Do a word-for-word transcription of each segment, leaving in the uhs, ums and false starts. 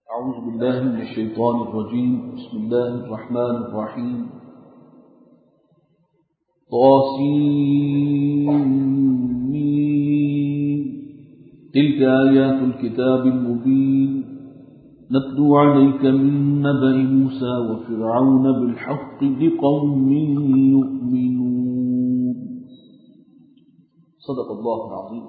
أعوذ بالله من الشيطان الرجيم. بسم الله الرحمن الرحيم. طاسين تلك آيات الكتاب المبين نتلو عليك من نبأ موسى وفرعون بالحق لقوم يؤمنون. صدق الله العظيم.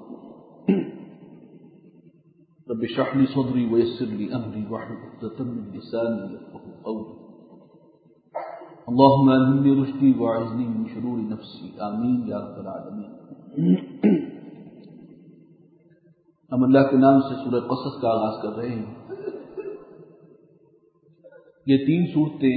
رب اشرح لي صدري ويسر لي امري واحلل عقدة من لساني يفقهوا قولي. اللهم الهمني رشدي واعذني من شرور نفسي. آمين یا رب العالمین. ہم اللہ کے نام سے سورہ قصص کا آغاز کر رہے ہیں. یہ تین صورتیں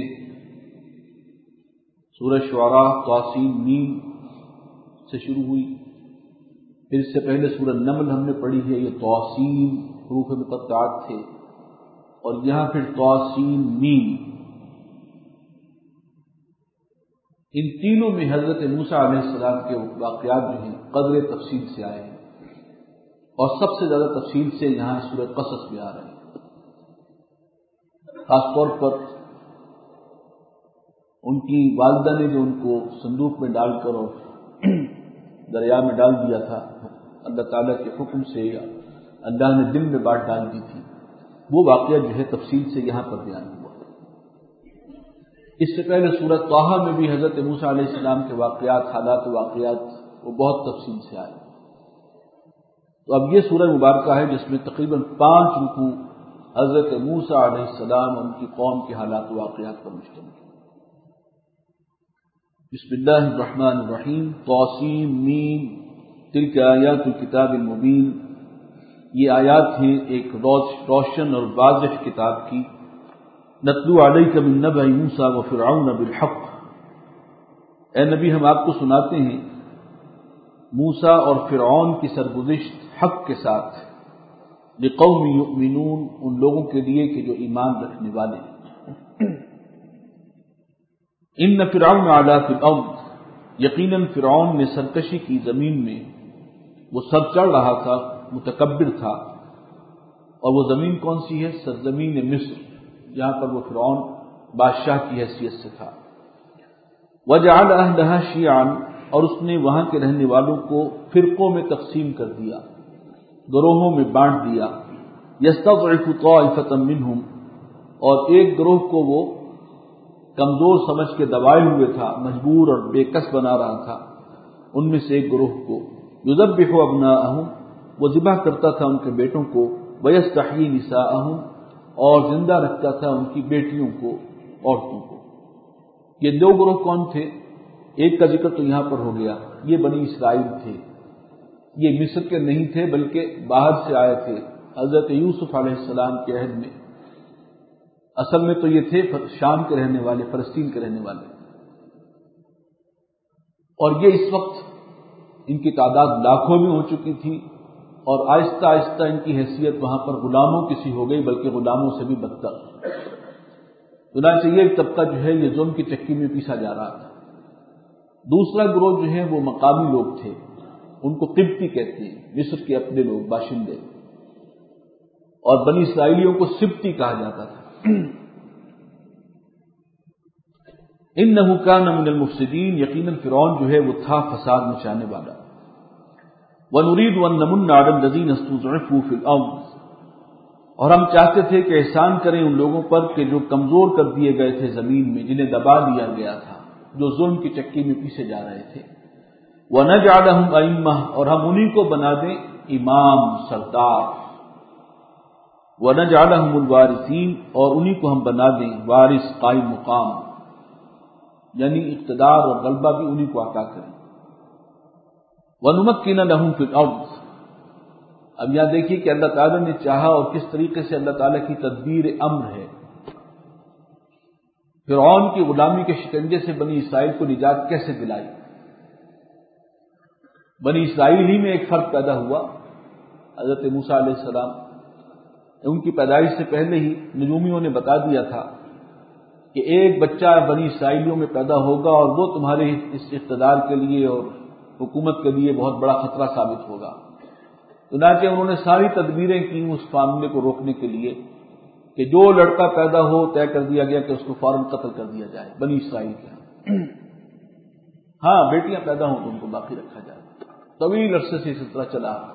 سورہ شعراء طاسین میم سے شروع ہوئی. پھر اس سے پہلے سورہ نمل ہم نے پڑھی ہے. یہ طاسین حروف مقطعات تھے اور یہاں پھر طاسین میم. ان تینوں میں حضرت موسیٰ علیہ السلام کے واقعات جو ہیں قدر تفصیل سے آئے ہیں اور سب سے زیادہ تفصیل سے یہاں سورہ قصص میں آ رہے ہیں. خاص طور پر ان کی والدہ نے جو ان کو صندوق میں ڈال کر اور دریا میں ڈال دیا تھا اللہ تعالیٰ کے حکم سے، یا اللہ نے دل میں بات ڈال دی تھی، وہ واقعہ جو ہے تفصیل سے یہاں پر بیان ہوا. اس سے پہلے سورہ طٰہٰ میں بھی حضرت موسیٰ علیہ السلام کے واقعات، حالات و واقعات وہ بہت تفصیل سے آئے. تو اب یہ سورہ مبارکہ ہے جس میں تقریباً پانچ رکوع حضرت موسیٰ علیہ السلام اور ان کی قوم کے حالات و واقعات پر مشتمل ہے. بسم اللہ الرحمن الرحیم. طاسین میم تلک آیات الکتاب المبین. یہ آیات ہیں ایک روشن اور واضح کتاب کی. نتلو علیک من نبأ موسیٰ وفرعون بالحق. اے نبی ہم آپ کو سناتے ہیں موسیٰ اور فرعون کی سرگزشت حق کے ساتھ. لقوم یؤمنون، ان لوگوں کے لیے کہ جو ایمان رکھنے والے ہیں. ان فرعون علا فی الارض، یقیناً فرعون نے سرکشی کی زمین میں. وہ سر چڑھ رہا تھا، متکبر تھا. اور وہ زمین کون سی ہے؟ سرزمین مصر، جہاں پر وہ فرعون بادشاہ کی حیثیت سے تھا. وجعل اہلھا شیعا، اور اس نے وہاں کے رہنے والوں کو فرقوں میں تقسیم کر دیا، گروہوں میں بانٹ دیا. یستضعف طائفۃ منہم، اور ایک گروہ کو وہ کمزور سمجھ کے دبائے ہوئے تھا، مجبور اور بے کس بنا رہا تھا. ان میں سے ایک گروہ کو یذبح ابناءہم، وہ ذبح کرتا تھا ان کے بیٹوں کو. ویستحیی نساءہم، اور زندہ رکھتا تھا ان کی بیٹیوں کو، عورتوں کو. یہ دو گروہ کون تھے؟ ایک کا ذکر تو یہاں پر ہو گیا، یہ بنی اسرائیل تھے. یہ مصر کے نہیں تھے بلکہ باہر سے آئے تھے حضرت یوسف علیہ السلام کے عہد میں. اصل میں تو یہ تھے شام کے رہنے والے، فلسطین کے رہنے والے. اور یہ اس وقت ان کی تعداد لاکھوں میں ہو چکی تھی اور آہستہ آہستہ ان کی حیثیت وہاں پر غلاموں کی سی ہو گئی، بلکہ غلاموں سے بھی بدتر. چنانچہ یہ طبقہ جو ہے یہ ظلم کی چکی میں پیسا جا رہا تھا. دوسرا گروہ جو ہے وہ مقامی لوگ تھے، ان کو قبطی کہتے ہیں، مصر کے اپنے لوگ، باشندے. اور بنی اسرائیلیوں کو سبطی کہا جاتا تھا. انہ کان من المفسدین، یقیناً فرعون جو ہے وہ تھا فساد مچانے والا. ونريد ان نمن على الذين استضعفوا في الارض، اور ہم چاہتے تھے کہ احسان کریں ان لوگوں پر کہ جو کمزور کر دیے گئے تھے زمین میں، جنہیں دبا دیا گیا تھا، جو ظلم کی چکی میں پیسے جا رہے تھے. ونجعلهم ائمہ، اور ہم انہی کو بنا دیں امام، سردار. ونجعلهم الوارثین، اور انہی کو ہم بنا دیں وارث، قائم مقام، یعنی اقتدار اور غلبہ بھی انہی کو عطا کریں. وَنُمَكِّنَ لَهُمْ فِي الْأَرْضِ، اب یہاں دیکھیے کہ اللہ تعالیٰ نے چاہا اور کس طریقے سے اللہ تعالیٰ کی تدبیر امر ہے. فرعون کی غلامی کے شکنجے سے بنی اسرائیل کو نجات کیسے دلائی. بنی اسرائیل ہی میں ایک فرق پیدا ہوا. حضرت موسیٰ علیہ السلام ان کی پیدائش سے پہلے ہی نجومیوں نے بتا دیا تھا کہ ایک بچہ بنی اسرائیلیوں میں پیدا ہوگا اور وہ تمہارے اس اقتدار کے لیے اور حکومت کے لیے بہت بڑا خطرہ ثابت ہوگا. چنانچہ انہوں نے ساری تدبیریں کی اس معاملے کو روکنے کے لیے. کہ جو لڑکا پیدا ہو طے کر دیا گیا کہ اس کو فوراً قتل کر دیا جائے بنی اسرائیل کے ہاں ہاں بیٹیاں پیدا ہوں تو ان کو باقی رکھا جائے. طویل عرصے سے اسی طرح چلا رہا.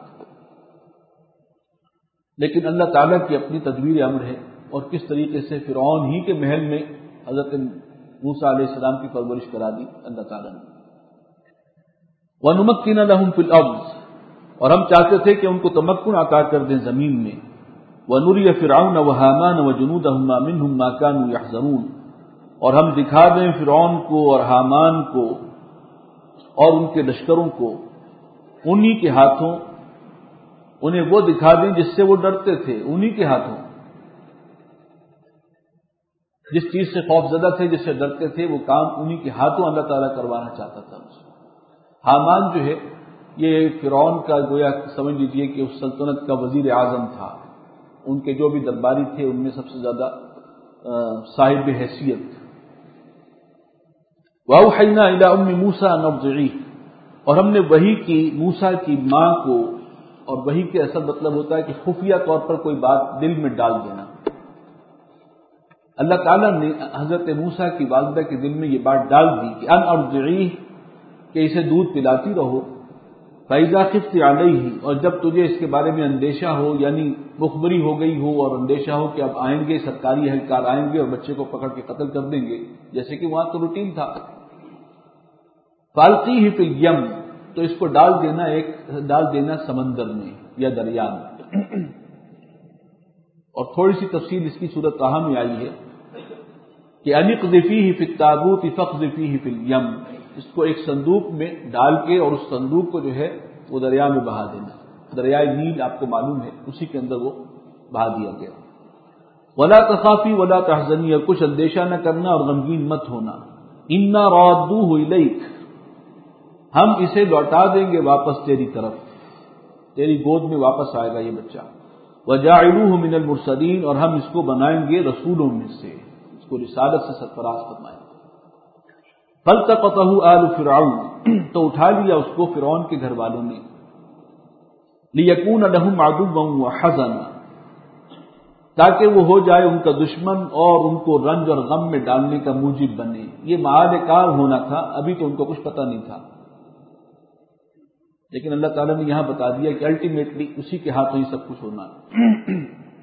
لیکن اللہ تعالیٰ کی اپنی تدبیر امر ہے اور کس طریقے سے فرعون ہی کے محل میں حضرت موسیٰ علیہ السلام کی پرورش کرا دی اللہ تعالیٰ نے. وَنُمَكِّنَ لَهُمْ فِي الْأَرْضِ اور ہم چاہتے تھے کہ ان کو تمکن عطا کر دیں زمین میں. وَنُرِيَ فِرْعَوْنَ وَهَامَانَ وَجُنُودَهُمَا مِنْهُمْ مَا كَانُوا يَحْذَرُونَ اور ہم دکھا دیں فرعون کو اور حامان کو اور ان کے لشکروں کو انہی کے ہاتھوں انہیں وہ دکھا دیں جس سے وہ ڈرتے تھے. انہی کے ہاتھوں جس چیز سے خوف زدہ تھے جس سے ڈرتے تھے وہ کام انہی کے ہاتھوں اللہ تعالیٰ کروانا چاہتا تھا. حامان جو ہے یہ فرعون کا گویا سمجھ لیجیے کہ اس سلطنت کا وزیر اعظم تھا. ان کے جو بھی درباری تھے ان میں سب سے زیادہ صاحب حیثیت. وَأَوْحَيْنَا إِلَىٰ أُمِّ مُوسَىٰ أَنْ أَرْضِعِيهِ اور ہم نے وحی کی موسیٰ کی ماں کو. اور وحی کے اصل مطلب ہوتا ہے کہ خفیہ طور پر کوئی بات دل میں ڈال دینا. اللہ تعالیٰ نے حضرت موسیٰ کی والدہ کے دل میں یہ بات ڈال دی کہ ان ارضعیہ کہ اسے دودھ پلاتی رہو. فَإِذَا خِفْتِ عَلَيْهِ اور جب تجھے اس کے بارے میں اندیشہ ہو یعنی مخبری ہو گئی ہو اور اندیشہ ہو کہ اب آئیں گے سرکاری اہلکار آئیں گے اور بچے کو پکڑ کے قتل کر دیں گے جیسے کہ وہاں تو روٹین تھا. فَأَلْقِيهِ فِي الْيَمِّ تو اس کو ڈال دینا ایک ڈال دینا سمندر میں یا دریا میں. اور تھوڑی سی تفصیل اس کی صورت کہاں میں آئی ہے کہ ان اقذفیہ فی التابوت فاقذفیہ فی الیم اس کو ایک صندوق میں ڈال کے اور اس صندوق کو جو ہے وہ دریا میں بہا دینا. دریائے نیل آپ کو معلوم ہے اسی کے اندر وہ بہا دیا گیا. ولا تخافی ولا تحزنی اور کچھ اندیشہ نہ کرنا اور غمگین مت ہونا. انا رادوہ الیک ہم اسے لوٹا دیں گے واپس تیری طرف تیری گود میں واپس آئے گا یہ بچہ. وجاعلوہ من المرسلین اور ہم اس کو بنائیں گے رسولوں میں سے اس کو رسالت سے سرفراز فرمائیں گے. فالتقطہ آل فرعون تو اٹھا لیا اس کو فرعون کے گھر والوں نے. لیکون لہم عدوا وحزنا تاکہ وہ ہو جائے ان کا دشمن اور ان کو رنج اور غم میں ڈالنے کا موجب بنے. یہ معاد کار ہونا تھا ابھی تو ان کو کچھ پتہ نہیں تھا لیکن اللہ تعالیٰ نے یہاں بتا دیا کہ الٹیمیٹلی اسی کے ہاتھوں ہی سب کچھ ہونا ہے.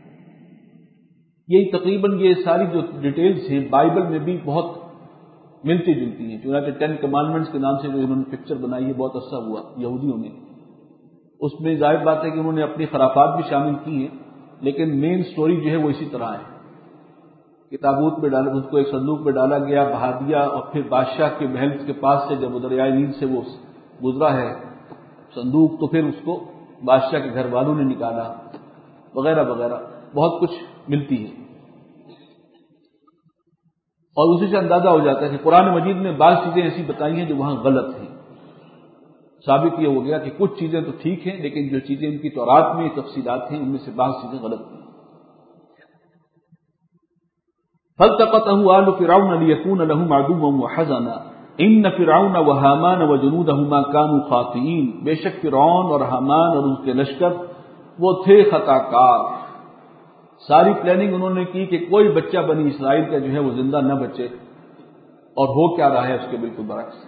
یہی تقریباً یہ ساری جو ڈیٹیلز ہیں بائبل میں بھی بہت ملتی جلتی ہیں. چنانچہ ٹین کمانڈمنٹس کے نام سے جو انہوں نے پکچر بنائی ہے بہت عرصہ ہوا یہودیوں نے اس میں ظاہر بات ہے کہ انہوں نے اپنی خرافات بھی شامل کی ہیں لیکن مین سٹوری جو ہے وہ اسی طرح ہے کہ تابوت میں ڈالا اس کو ایک صندوق میں ڈالا گیا بہا دیا اور پھر بادشاہ کے محل کے پاس سے جب وہ دریائے نیل سے وہ گزرا ہے صندوق تو پھر اس کو بادشاہ کے گھر والوں نے نکالا وغیرہ وغیرہ بہت کچھ ملتی ہے. اور اسی سے اندازہ ہو جاتا ہے کہ قرآن مجید میں بعض چیزیں ایسی بتائی ہیں جو وہاں غلط ہیں. ثابت یہ ہو گیا کہ کچھ چیزیں تو ٹھیک ہیں لیکن جو چیزیں ان کی تورات میں تفصیلات ہیں ان میں سے بعض چیزیں غلط ہیں. فالتقطه آل فرعون ليكون لهم عدوا وحزنا ان فرعون وهامان وجنودهما كانوا خاطئين بے شک فرعون اور حامان اور اس کے لشکر وہ تھے خطا کار. ساری پلاننگ انہوں نے کی کہ کوئی بچہ بنی اسرائیل کا جو ہے وہ زندہ نہ بچے اور ہو کیا رہا ہے اس کے بالکل برعکس.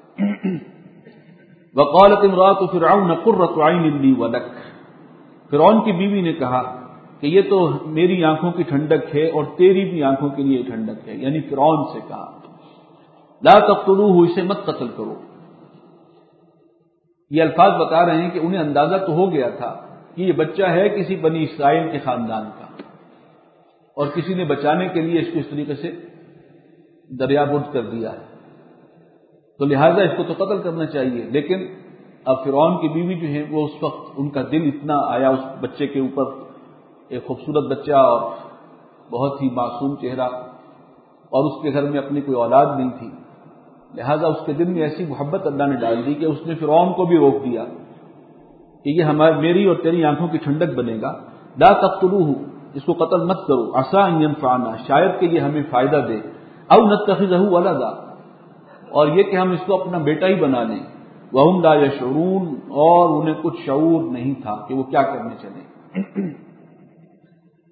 وقالت امرأة فرعون قرة عين لي ولك فرعون کی بیوی نے کہا کہ یہ تو میری آنکھوں کی ٹھنڈک ہے اور تیری بھی آنکھوں کے لیے ٹھنڈک ہے. یعنی فرعون سے کہا لا تقتلوه اسے مت قتل کرو. یہ الفاظ بتا رہے ہیں کہ انہیں اندازہ تو ہو گیا تھا کہ یہ بچہ ہے کسی بنی اسرائیل کے خاندان کا اور کسی نے بچانے کے لیے اس کو اس طریقے سے دریا برد کر دیا ہے تو لہٰذا اس کو تو قتل کرنا چاہیے. لیکن اب فرعون کی بیوی جو ہے وہ اس وقت ان کا دل اتنا آیا اس بچے کے اوپر ایک خوبصورت بچہ اور بہت ہی معصوم چہرہ اور اس کے گھر میں اپنی کوئی اولاد نہیں تھی لہٰذا اس کے دل میں ایسی محبت اللہ نے ڈال دی کہ اس نے فرعون کو بھی روک دیا کہ یہ ہماری میری اور تیری آنکھوں کی ٹھنڈک بنے گا. لا تقتلوہ اس کو قتل مت کرو. عسیٰ ان ینفعنا شاید کہ یہ ہمیں فائدہ دے. او نتخذہ ولدا اور یہ کہ ہم اس کو اپنا بیٹا ہی بنا لیں. وہم لا یشعرون اور انہیں کچھ شعور نہیں تھا کہ وہ کیا کرنے چلے.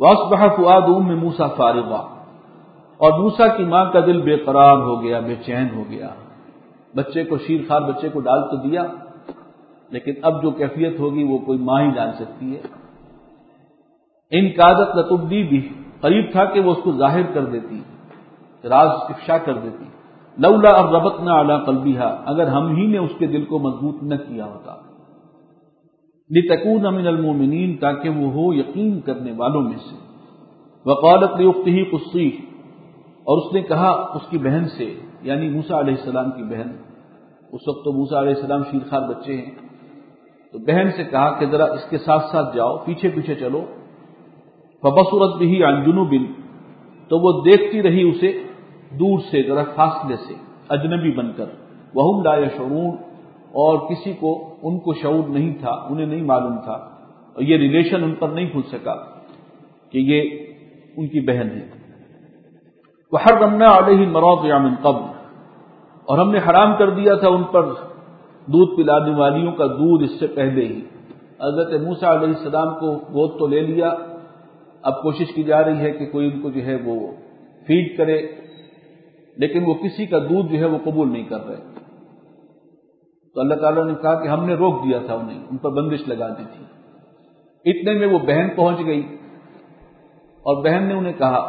واصبح فؤاد ام موسیٰ فارغا، اور موسیٰ کی ماں کا دل بے قرار ہو گیا، بے چین ہو گیا. بچے کو شیر خوار بچے کو ڈال تو دیا، لیکن اب جو کیفیت ہوگی وہ کوئی ماں ہی جان سکتی ہے. ان کادت لتبدی بھی، قریب تھا کہ وہ اس کو ظاہر کر دیتی، راز افشا کر دیتی. لولا ان ربطنا علی قلبها، اگر ہم ہی نے اس کے دل کو مضبوط نہ کیا ہوتا. لتکون من المؤمنین، تاکہ وہ ہو یقین کرنے والوں میں سے. وقالت لاختہ قصیہ، اور اس نے کہا اس کی بہن سے، یعنی موسیٰ علیہ السلام کی بہن، اس وقت تو موسیٰ علیہ السلام شیرخوار بچے ہیں، تو بہن سے کہا کہ ذرا اس کے ساتھ ساتھ جاؤ، پیچھے پیچھے چلو. فبصرت به عن جنوب، تو وہ دیکھتی رہی اسے دور سے، ذرا فاصلے سے، اجنبی بن کر. وهم لا يشعرون، اور کسی کو ان کو شعور نہیں تھا، انہیں نہیں معلوم تھا، اور یہ ریلیشن ان پر نہیں کھل سکا کہ یہ ان کی بہن ہے. وحرمنا علیہ المراضع من قبل، اور ہم نے حرام کر دیا تھا ان پر دودھ پلانے والیوں کا دودھ اس سے پہلے ہی. حضرت موسیٰ علیہ السلام کو گود تو لے لیا، اب کوشش کی جا رہی ہے کہ کوئی ان کو جو ہے وہ فیڈ کرے، لیکن وہ کسی کا دودھ جو ہے وہ قبول نہیں کر رہے. تو اللہ تعالیٰ نے کہا کہ ہم نے روک دیا تھا انہیں، ان پر بندش لگا دی تھی. اتنے میں وہ بہن پہنچ گئی، اور بہن نے انہیں کہا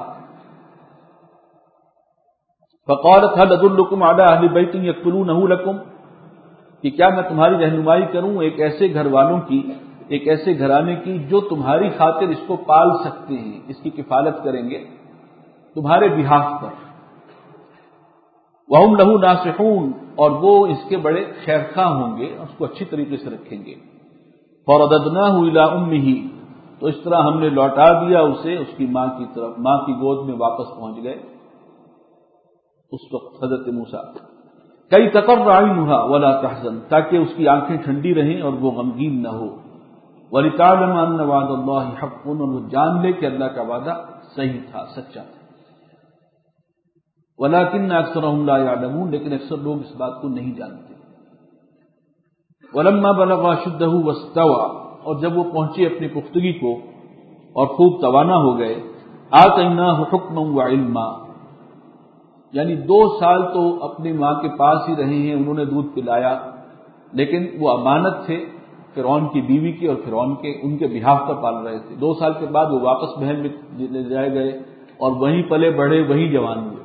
فقالت هل ادلکم علی اہل بیت یکفلونہ لکم، کہ کیا میں تمہاری رہنمائی کروں ایک ایسے گھر والوں کی، ایک ایسے گھرانے کی جو تمہاری خاطر اس کو پال سکتے ہیں، اس کی کفالت کریں گے تمہارے بہاف پر. وَهُمْ لَهُ نَاصِحُونَ، اور وہ اس کے بڑے خیرخواہ ہوں گے، اس کو اچھی طریقے سے رکھیں گے. فَرَدَدْنَاهُ إِلَىٰ أُمِّهِ، تو اس طرح ہم نے لوٹا دیا اسے اس کی ماں کی طرف، ماں کی گود میں واپس پہنچ گئے. اس وقت حضرت موسیٰ کئی تقر عینھا ولا تحزن، تاکہ اس کی آنکھیں ٹھنڈی رہیں اور وہ غمگین نہ ہو. وَلِتَعْلَمَ أَنَّ وَعْدَ اللَّهِ حَقٌّ، اور وہ جان لے کہ اللہ کا وعدہ صحیح تھا، سچا تھا. وَلَٰكِنَّ أَكْثَرَهُمْ لَا يَعْلَمُونَ، لیکن اکثر لوگ اس بات کو نہیں جانتے. وَلَمَّا بَلَغَ أَشُدَّهُ وَاسْتَوَىٰ، اور جب وہ پہنچے اپنی پختگی کو اور خوب توانا ہو گئے. آتَيْنَاهُ حُكْمًا وَعِلْمًا، یعنی دو سال تو اپنی ماں کے پاس ہی رہے ہیں، انہوں نے دودھ پلایا، لیکن وہ امانت تھے فرعون کی بیوی کی اور فرعون کے، ان کے بہاف پر پال رہے تھے. دو سال کے بعد وہ واپس بہن میں لے جائے گئے اور وہیں پلے بڑھے، وہیں جوان ہوئے.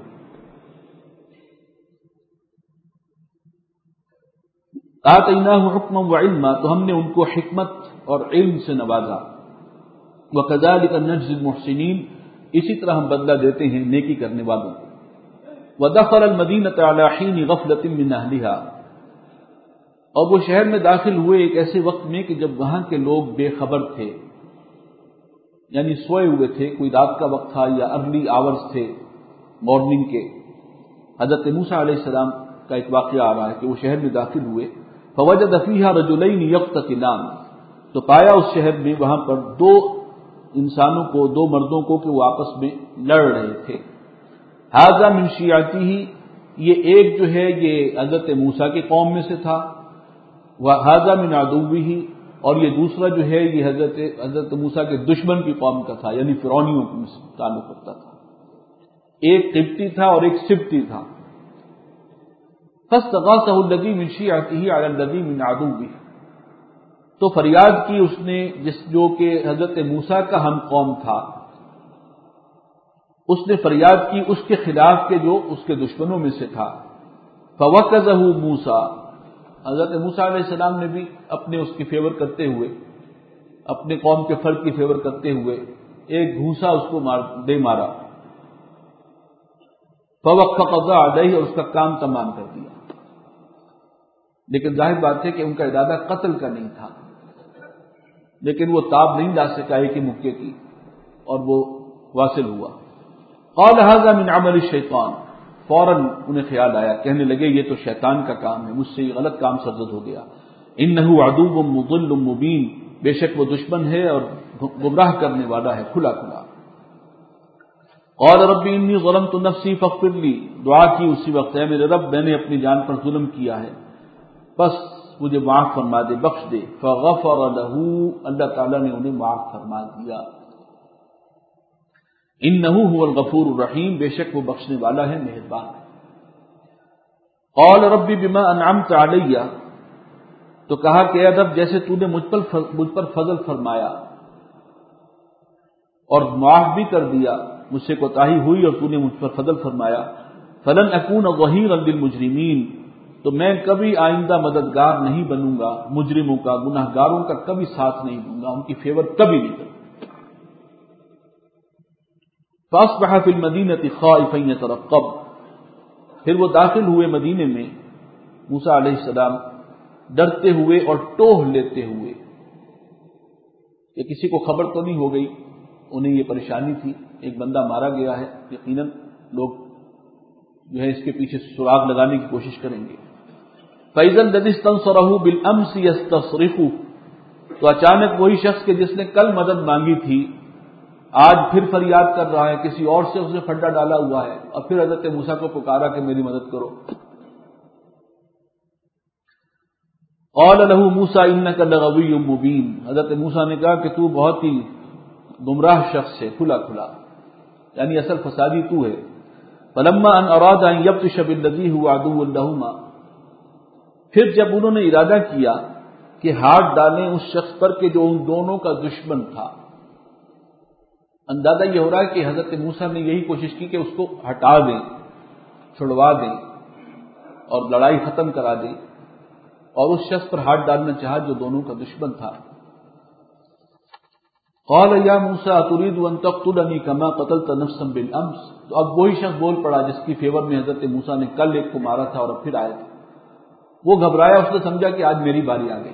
آتیناہ حکما وعلما، تو ہم نے ان کو حکمت اور علم سے نوازا. وکذالک نجزی المحسنین، اسی طرح ہم بدلہ دیتے ہیں نیکی کرنے والوں کو. ودخل المدینۃ علی حین غفلۃ من اہلھا، اور وہ شہر میں داخل ہوئے ایک ایسے وقت میں کہ جب وہاں کے لوگ بے خبر تھے، یعنی سوئے ہوئے تھے، کوئی رات کا وقت تھا یا ارلی آورز تھے مارننگ کے. حضرت موسیٰ علیہ السلام کا ایک واقعہ آ رہا ہے کہ وہ شہر میں داخل ہوئے. فوجد فیہا رجلین یقتتلان، تو پایا اس شہر میں وہاں پر دو انسانوں کو، دو مردوں کو کہ وہ آپس میں لڑ رہے تھے. ھذا من شیعتہ، یہ ایک جو ہے یہ حضرت موسیٰ کی قوم میں سے تھا. وھذا من عدوہ، اور یہ دوسرا جو ہے یہ حضرت حضرت موسیٰ کے دشمن کی قوم کا تھا، یعنی فرعونیوں سے تعلق رکھتا تھا. ایک قبطی تھا اور ایک سبطی تھا. فاستغاثہ الذی من شیعتہ علی الذی من عدوہ، تو فریاد کی اس نے جس جو کہ حضرت موسیٰ کا ہم قوم تھا، اس نے فریاد کی اس کے خلاف کے جو اس کے دشمنوں میں سے تھا. فوکزہ موسیٰ، حضرت موسیٰ علیہ السلام نے بھی اپنے اس کی فیور کرتے ہوئے، اپنے قوم کے فرد کی فیور کرتے ہوئے ایک گھوسا اس کو مار دے مارا. فوقفقض علیہ، اور اس کا کام تمام کر دیا. لیکن ظاہر بات ہے کہ ان کا ارادہ قتل کا نہیں تھا، لیکن وہ تاب نہیں لا سکا ایک ہی مکے کی، اور وہ واصل ہوا. قال ھذا من عمل الشیطان، فوراً انہیں خیال آیا، کہنے لگے یہ تو شیطان کا کام ہے، مجھ سے یہ غلط کام سرزد ہو گیا. انہ عدو مضل مبین، بے شک وہ دشمن ہے اور گمراہ کرنے والا ہے کھلا کھلا. قال رب انی ظلمت نفسی فاغفر لی، دعا کی اسی وقت، ہے میرے رب میں نے اپنی جان پر ظلم کیا ہے، بس مجھے معاف فرما دے، بخش دے. فغفر له، اللہ تعالیٰ نے انہیں معاف فرما دیا. انہ هو الغفور الرحیم، بے شک وہ بخشنے والا ہے، مہربان ہے۔ قال رب بما انعمت علی، تو کہا کہ اے رب جیسے تو نے مجھ پر مجھ پر فضل فرمایا اور معاف بھی کر دیا، مجھ سے کوتاہی ہوئی اور تو نے مجھ پر فضل فرمایا، فلن اکون ظہیرا للمجرمین، تو میں کبھی آئندہ مددگار نہیں بنوں گا مجرموں کا، گناہ گاروں کا کبھی ساتھ نہیں دوں گا، ان کی فیور کبھی نہیں کروں گا۔ فاصبح فی المدینۃ خائفا یترقب، پھر وہ داخل ہوئے مدینے میں موسیٰ علیہ السلام ڈرتے ہوئے اور ٹوہ لیتے ہوئے، کہ کسی کو خبر تو نہیں ہو گئی، انہیں یہ پریشانی تھی ایک بندہ مارا گیا ہے، یقیناً لوگ جو ہے اس کے پیچھے سراغ لگانے کی کوشش کریں گے۔ فَإِذَا الَّذِي اسْتَنصَرَهُ بِالْأَمْسِ يَسْتَصْرِخُهُ، تو اچانک وہی شخص کے جس نے کل مدد مانگی تھی آج پھر فریاد کر رہا ہے، کسی اور سے اسے پھڈا ڈالا ہوا ہے، اور پھر حضرت موسیٰ کو پکارا کہ میری مدد کرو۔ قال له موسیٰ انک لغوی مبین، حضرت موسیٰ نے کہا کہ تو بہت ہی گمراہ شخص ہے، کھلا کھلا، یعنی اصل فسادی تو ہے۔ فلما ان اراد ان یبطش بالذی هو عدو لهما، پھر جب انہوں نے ارادہ کیا کہ ہاتھ ڈالیں اس شخص پر کہ جو ان دونوں کا دشمن تھا، اندازہ یہ ہو رہا ہے کہ حضرت موسیٰ نے یہی کوشش کی کہ اس کو ہٹا دیں، چھڑوا دیں اور لڑائی ختم کرا دیں، اور اس شخص پر ہاتھ ڈالنا چاہا جو دونوں کا دشمن تھا۔ قال یا موسیٰ اتريد ان تقتلنی كما قتلت نفسا بالامس، تو اب وہی شخص بول پڑا جس کی فیور میں حضرت موسیٰ نے کل ایک کو مارا تھا اور اب پھر آئے تھے۔ وہ گھبرایا، اس نے سمجھا کہ آج میری باری آ گئی،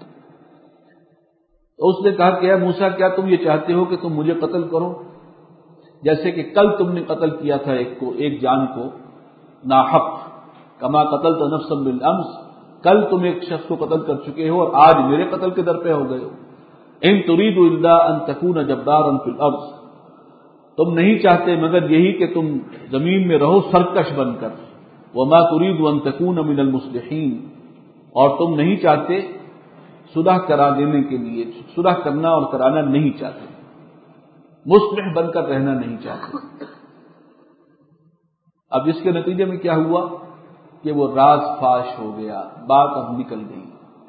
تو اس نے کہا کہ اے موسیٰ کیا تم یہ چاہتے ہو کہ تم مجھے قتل کرو جیسے کہ کل تم نے قتل کیا تھا ایک کو، ایک جان کو ناحق، کما قتلت نفسا بالامس، کل تم ایک شخص کو قتل کر چکے ہو اور آج میرے قتل کے در پہ ہو گئے ہو۔ ان تريد الا ان تكون جبارا في الارض، تم نہیں چاہتے مگر یہی کہ تم زمین میں رہو سرکش بن کر، وما تريد ان تكون من المصلحين، اور تم نہیں چاہتے صلح کرا دینے کے لیے، صلح کرنا اور کرانا نہیں چاہتے، مصلح بن کر رہنا نہیں چاہتے۔ اب اس کے نتیجے میں کیا ہوا کہ وہ راز فاش ہو گیا، بات اب نکل گئی۔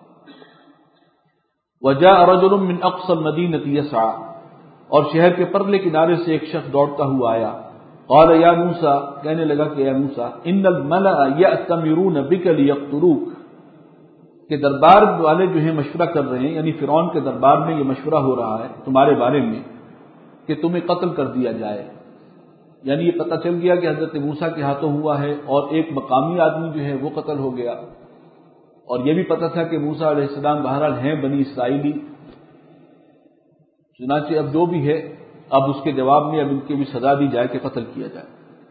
وجاء رجل من اقصى المدينة يسعى، اور شہر کے پرلے کنارے سے ایک شخص دوڑتا ہوا آیا۔ قال یا موسیٰ، کہنے لگا کہ اے موسیٰ، ان الملأ یأتمرون بک لیقتلوک، کہ دربار والے جو ہیں مشورہ کر رہے ہیں، یعنی فرعون کے دربار میں یہ مشورہ ہو رہا ہے تمہارے بارے میں کہ تمہیں قتل کر دیا جائے، یعنی یہ پتہ چل گیا کہ حضرت موسیٰ کے ہاتھوں ہوا ہے اور ایک مقامی آدمی جو ہے وہ قتل ہو گیا، اور یہ بھی پتہ تھا کہ موسیٰ علیہ السلام بہرحال ہیں بنی اسرائیلی، چنانچہ اب جو بھی ہے اب اس کے جواب میں اب ان کی بھی سزا دی جائے کہ قتل کیا جائے۔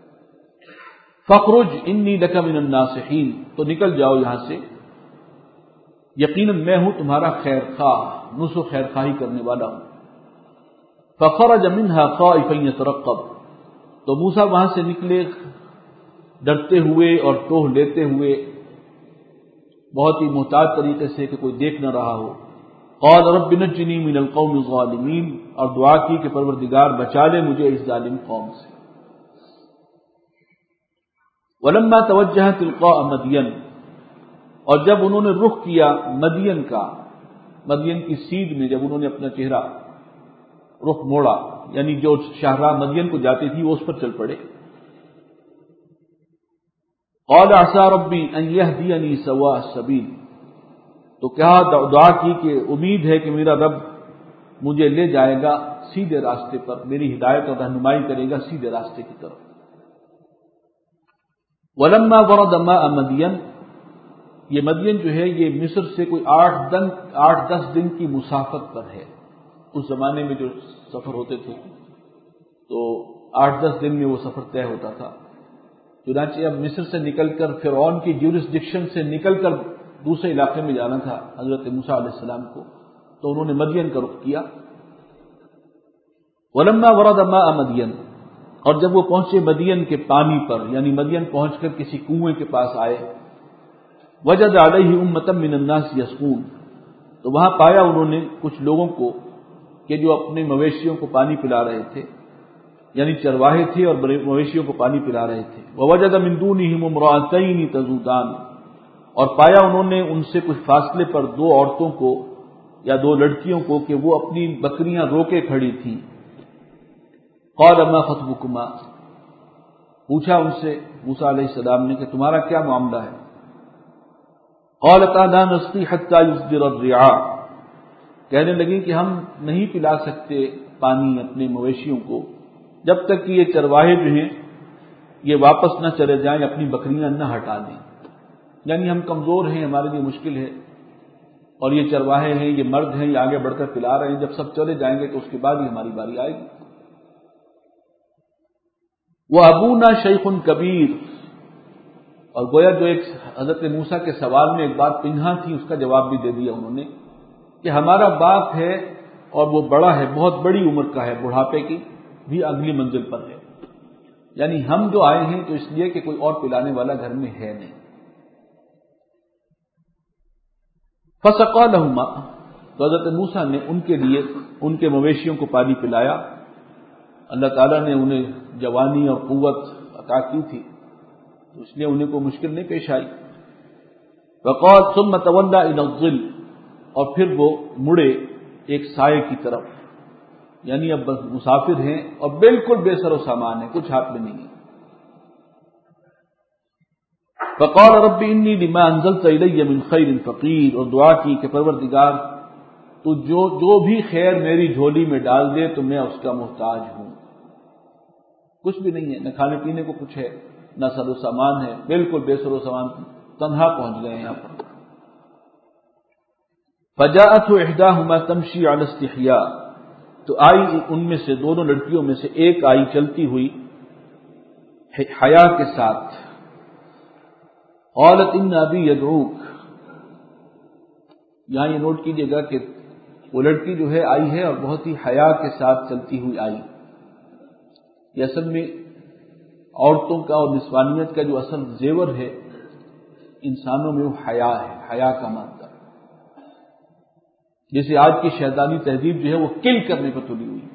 فخرج انی لک من الناصحین، تو نکل جاؤ یہاں سے، یقیناً میں ہوں تمہارا خیر خواہ، نصح و خیر خواہی کرنے والا ہوں۔ فخرج منها خائفا يترقب، تو موسیٰ وہاں سے نکلے ڈرتے ہوئے اور ٹوہ لیتے ہوئے، بہت ہی محتاط طریقے سے کہ کوئی دیکھ نہ رہا ہو۔ قال رب نجنی من القوم الظالمین، اور دعا کی کہ پروردگار بچا لے مجھے اس ظالم قوم سے۔ ولما توجہ تلقاء مدین، اور جب انہوں نے رخ کیا مدین کا، مدین کی سیدھ میں جب انہوں نے اپنا چہرہ رخ موڑا، یعنی جو شاہراہ مدین کو جاتی تھی وہ اس پر چل پڑے۔ قال عسى ربي ان يهديني سواء السبيل، تو کہا دعا کی کہ امید ہے کہ میرا رب مجھے لے جائے گا سیدھے راستے پر، میری ہدایت اور رہنمائی کرے گا سیدھے راستے کی طرف۔ ولما ورد ماء مدین، یہ مدین جو ہے یہ مصر سے کوئی آٹھ دن آٹھ دس دن کی مسافت پر ہے، اس زمانے میں جو سفر ہوتے تھے تو آٹھ دس دن میں وہ سفر طے ہوتا تھا۔ چنانچہ اب مصر سے نکل کر فرعون کی جورسڈکشن سے نکل کر دوسرے علاقے میں جانا تھا حضرت موسیٰ علیہ السلام کو، تو انہوں نے مدین کا رخ کیا۔ ولما ورد ماء مدین، اور جب وہ پہنچے مدین کے پانی پر، یعنی مدین پہنچ کر کسی کنویں کے پاس آئے، وجد علیہ امۃ من الناس یسقون، تو وہاں پایا انہوں نے کچھ لوگوں کو کہ جو اپنے مویشیوں کو پانی پلا رہے تھے۔ یعنی چرواہے تھے اور مویشیوں کو پانی پلا رہے تھے. ووجد من دونہم امرأتین تذودان، اور پایا انہوں نے ان سے کچھ فاصلے پر دو عورتوں کو یا دو لڑکیوں کو کہ وہ اپنی بکریاں روکے کھڑی تھیں. قال ما خطبکما، پوچھا ان سے موسیٰ علیہ السلام نے کہ تمہارا کیا معاملہ ہے؟ قالتا لا نسقی حتی یصدر الرعاء، کہنے لگی کہ ہم نہیں پلا سکتے پانی اپنے مویشیوں کو جب تک کہ یہ چرواہے جو ہیں یہ واپس نہ چلے جائیں، اپنی بکریاں نہ ہٹا دیں. یعنی ہم کمزور ہیں، ہمارے لیے مشکل ہے، اور یہ چرواہے ہیں، یہ مرد ہیں، یہ آگے بڑھ کر پلا رہے ہیں، جب سب چلے جائیں گے تو اس کے بعد ہی ہماری باری آئے گی. وہ ابونا شیخ کبیر، اور گویا جو ایک حضرت موسیٰ کے سوال میں ایک بات پنہا تھی اس کا جواب بھی دے دیا انہوں نے کہ ہمارا باپ ہے اور وہ بڑا ہے، بہت بڑی عمر کا ہے، بڑھاپے کی بھی اگلی منزل پر ہے. یعنی ہم جو آئے ہیں تو اس لیے کہ کوئی اور پلانے والا گھر میں ہے نہیں. فسقا لہما، تو حضرت موسیٰ نے ان کے لیے ان کے مویشیوں کو پانی پلایا. اللہ تعالیٰ نے انہیں جوانی اور قوت عطا کی تھی تو اس لیے انہیں کوئی مشکل نہیں پیش آئی. وقال ثم تولى الى الظل، اور پھر وہ مڑے ایک سائے کی طرف، یعنی اب بس مسافر ہیں اور بالکل بے سر و سامان ہے، کچھ ہاتھ میں نہیں ہے. فقال رب انی لما انزلت الی من خیر فقیر، اور دعا کی کہ پروردگار تو جو جو بھی خیر میری جھولی میں ڈال دے تو میں اس کا محتاج ہوں. کچھ بھی نہیں ہے، نہ کھانے پینے کو کچھ ہے، نہ سر و سامان ہے، بالکل بے سر و سامان، تنہا پہنچ گئے یہاں پر. فجاءت احداهما تمشي على استحياء، تو آئی ان میں سے دونوں لڑکیوں میں سے ایک آئی چلتی ہوئی حیا کے ساتھ. قالت ان ابی یدعوک، یہاں یہ نوٹ کیجئے گا کہ وہ لڑکی جو ہے آئی ہے اور بہت ہی حیا کے ساتھ چلتی ہوئی آئی. یہ اصل میں عورتوں کا اور نسوانیت کا جو اصل زیور ہے انسانوں میں وہ حیا ہے، حیا کا مادہ. جیسے آج کی شیطانی تہذیب جو ہے وہ کل کرنے پر تلی ہوئی